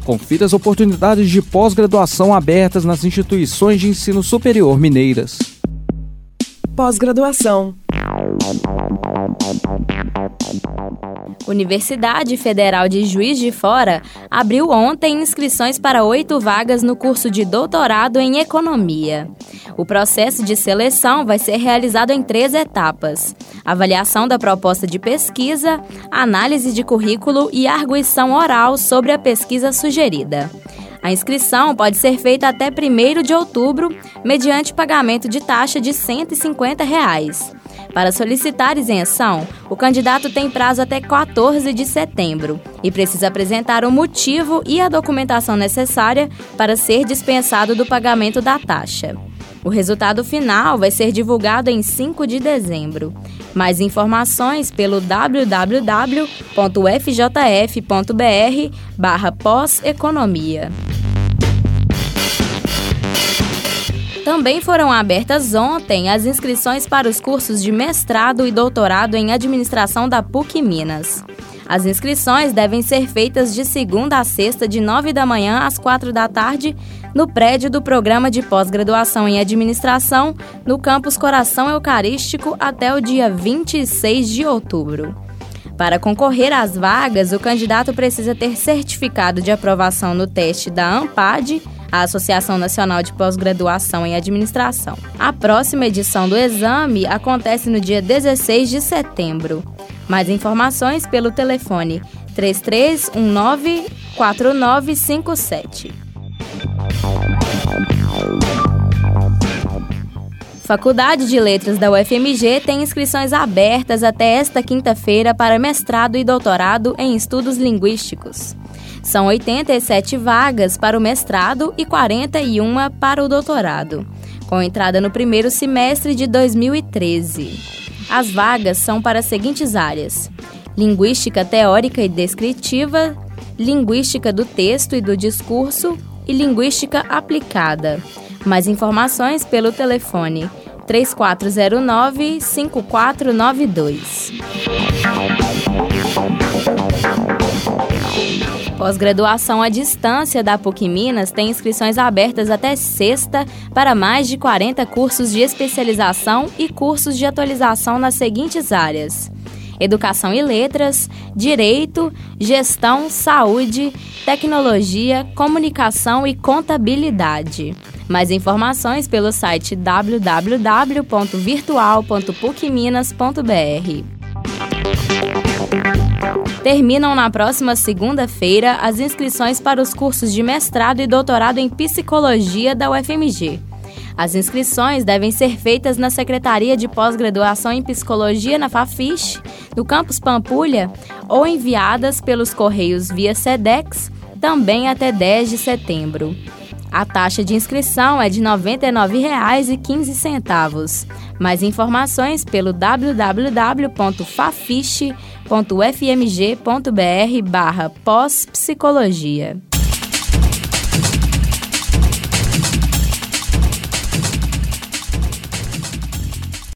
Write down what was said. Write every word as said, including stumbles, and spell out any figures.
Confira as oportunidades de pós-graduação abertas nas instituições de ensino superior mineiras. Pós-graduação. Universidade Federal de Juiz de Fora abriu ontem inscrições para oito vagas no curso de doutorado em Economia. O processo de seleção vai ser realizado em três etapas: avaliação da proposta de pesquisa, análise de currículo e arguição oral sobre a pesquisa sugerida. A inscrição pode ser feita até primeiro de outubro, mediante pagamento de taxa de cento e cinquenta reais. Para solicitar isenção, o candidato tem prazo até quatorze de setembro e precisa apresentar o motivo e a documentação necessária para ser dispensado do pagamento da taxa. O resultado final vai ser divulgado em cinco de dezembro. Mais informações pelo w w w ponto f j f ponto b r barra pós-economia. Também foram abertas ontem as inscrições para os cursos de mestrado e doutorado em administração da P U C Minas. As inscrições devem ser feitas de segunda a sexta, de nove da manhã às quatro da tarde, no prédio do Programa de Pós-Graduação em Administração, no campus Coração Eucarístico, até o dia vinte e seis de outubro. Para concorrer às vagas, o candidato precisa ter certificado de aprovação no teste da ANPAD, a Associação Nacional de Pós-Graduação em Administração. A próxima edição do exame acontece no dia dezesseis de setembro. Mais informações pelo telefone três três um nove, quatro nove cinco sete. Faculdade de Letras da U F M G tem inscrições abertas até esta quinta-feira para mestrado e doutorado em estudos linguísticos. São oitenta e sete vagas para o mestrado e quarenta e uma para o doutorado, com entrada no primeiro semestre de dois mil e treze. As vagas são para as seguintes áreas: linguística teórica e descritiva, linguística do texto e do discurso e linguística aplicada. Mais informações pelo telefone três quatro zero nove, cinco quatro nove dois. Pós-graduação à distância da P U C Minas tem inscrições abertas até sexta para mais de quarenta cursos de especialização e cursos de atualização nas seguintes áreas: Educação e Letras, Direito, Gestão, Saúde, Tecnologia, Comunicação e Contabilidade. Mais informações pelo site w w w ponto virtual ponto p u c minas ponto b r. Terminam na próxima segunda-feira as inscrições para os cursos de mestrado e doutorado em Psicologia da U F M G. As inscrições devem ser feitas na Secretaria de Pós-Graduação em Psicologia na Fafiche, no Campus Pampulha, ou enviadas pelos correios via Sedex, também até dez de setembro. A taxa de inscrição é de noventa e nove reais e quinze centavos. Mais informações pelo w w w ponto fafiche ponto f m g ponto b r barra pós-psicologia.